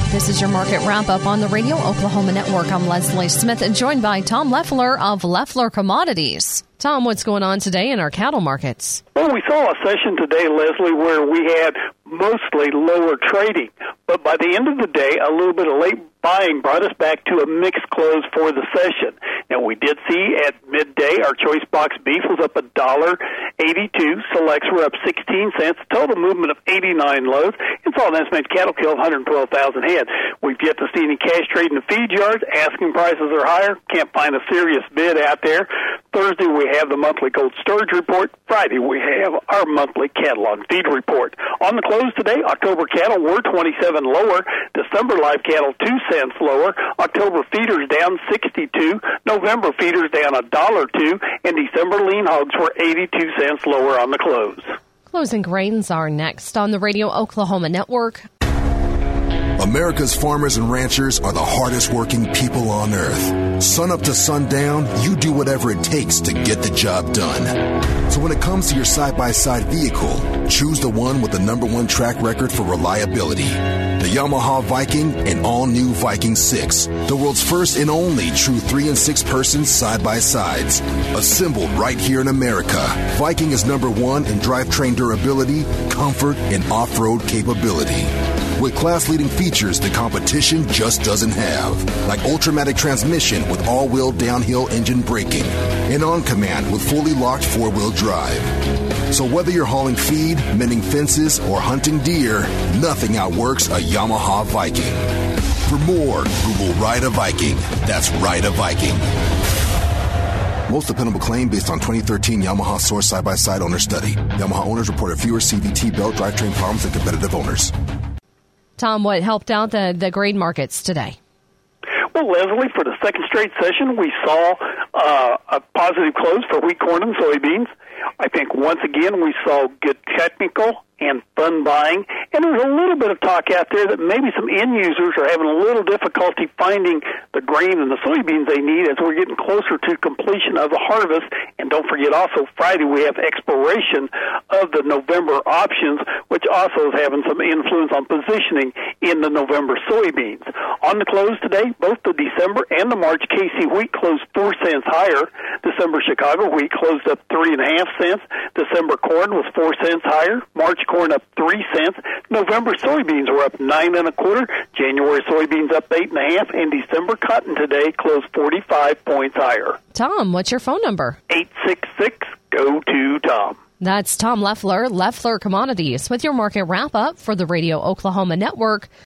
This is your market wrap-up on the Radio Oklahoma Network. I'm Leslie Smith, and joined by Tom Leffler of Leffler Commodities. Tom, what's going on today in our cattle markets? Well, we saw a session today, Leslie, where we had mostly lower trading. But by the end of the day, a little bit of late buying brought us back to a mixed close for the session. Now, we did see at midday our choice box beef was up $1.82. Selects were up 16 cents. Total movement of 89 loads. And saw an estimated cattle kill of 112,000 head. We've yet to see any cash trade in the feed yards. Asking prices are higher. Can't find a serious bid out there. Thursday, we have the monthly cold storage report. Friday, we have our monthly cattle on feed report. On the close today, October cattle were 27 lower. December live cattle 2 cents lower. October feeders down 62. November feeders down $1.02. And December lean hogs were 82 cents lower on the close. Closing grains are next on the Radio Oklahoma Network. America's farmers and ranchers are the hardest working people on earth. Sun up to sundown, you do whatever it takes to get the job done. So when it comes to your side-by-side vehicle, choose the one with the #1 track record for reliability. The Yamaha Viking and all-new Viking 6. The world's first and only true 3- and 6-person side-by-sides. Assembled right here in America, Viking is #1 in drivetrain durability, comfort, and off-road capability. With class-leading features the competition just doesn't have, like Ultramatic transmission with all-wheel downhill engine braking, and On-Command with fully locked 4-wheel drive. So whether you're hauling feed, mending fences, or hunting deer, nothing outworks a Yamaha Viking. For more, Google Ride a Viking. That's Ride a Viking. Most dependable claim based on 2013 Yamaha Source side-by-side owner study. Yamaha owners reported fewer CVT belt drivetrain problems than competitive owners. Tom, what helped out the grain markets today? Well, Leslie, for the second straight session, we saw a positive close for wheat, corn, and soybeans. I think once again we saw good technical and fun buying, and there's a little bit of talk out there that maybe some end users are having a little difficulty finding the grain and the soybeans they need as we're getting closer to completion of the harvest. And don't forget also Friday we have expiration of the November options, which also is having some influence on positioning in the November soybeans. On the close today, both the December and the March KC wheat closed 4 cents higher. December Chicago wheat closed up 3.5 cents. December corn was 4 cents higher. March corn up 3 cents. November soybeans were up 9 1/4. January soybeans up 8.5, and December cotton today closed 45 points higher. Tom, what's your phone number? 866-GO-TO-TOM. That's Tom Leffler, Leffler Commodities, with your market wrap up for the Radio Oklahoma Network.